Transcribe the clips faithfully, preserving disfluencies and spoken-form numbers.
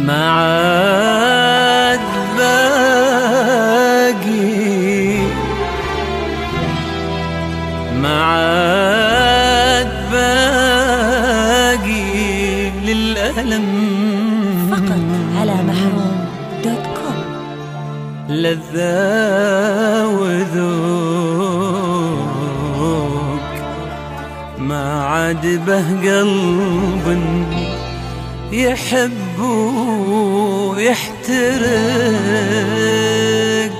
ما عاد باقي ما عاد باقي للألم فقط على محروم دوت كوم. لذة وذوق ما عاد به قلب يحب ويحترق.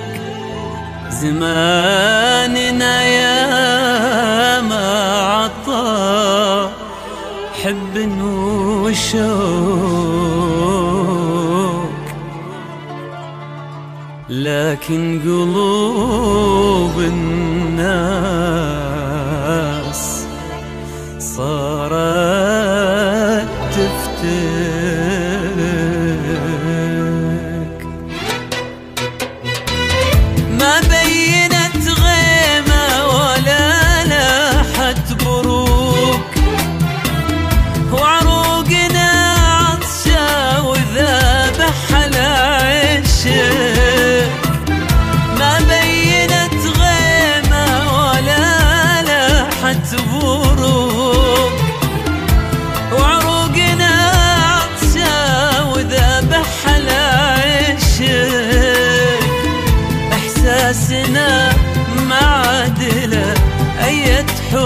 زماننا يا ما عطى حب وشوق، لكن قلوب الناس صارت تفتك. ما بينت غيمة ولا لاحت بروك، وعروقنا عطشة وذابح على عشق. ما بينت غيمة ولا لاحت بروك، وعروقنا عطشة وذابح على عشق. إحساسنا ما عادله أية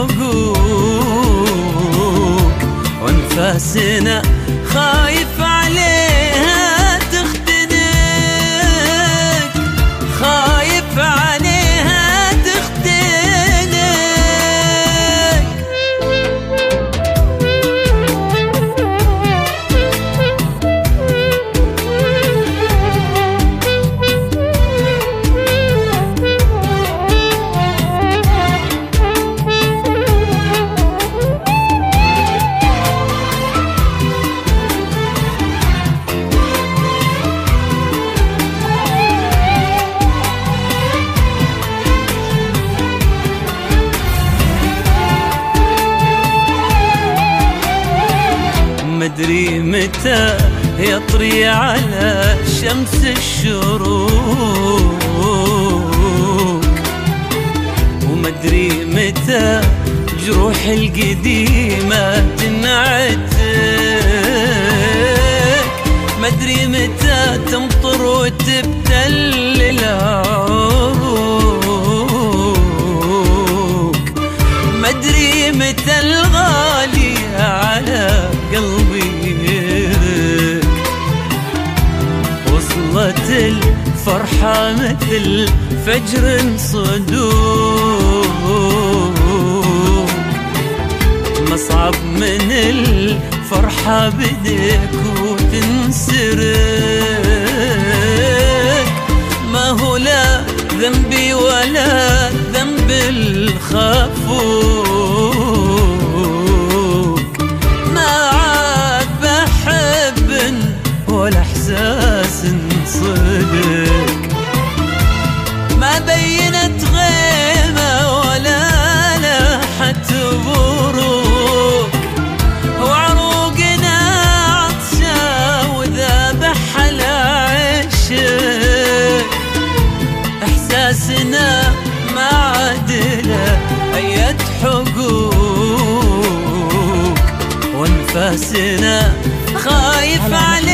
حقوق، وانفاسنا خايف عليها تختنق، خايف عليها تختنق. مدري متى يطري على شمس الشروق، ومدري متى جروح القديمة تنعتك. مدري متى تمطر وتبتل العروق. مدري متى الغالي على قلبي وصلت الفرحة مثل فجر صدوق. مصعب من الفرحة بدك وتنسرك. ما هو لا ذنبي ولا ذنب الخفوق. ما عاد بحب ولا احساس صدق. ما بينت غيمة ولا لاحت بروك، وعروقنا عطشة وذابح على عشق. احساسنا ما عادله أية حقوق، وانفاسنا خايف عليك.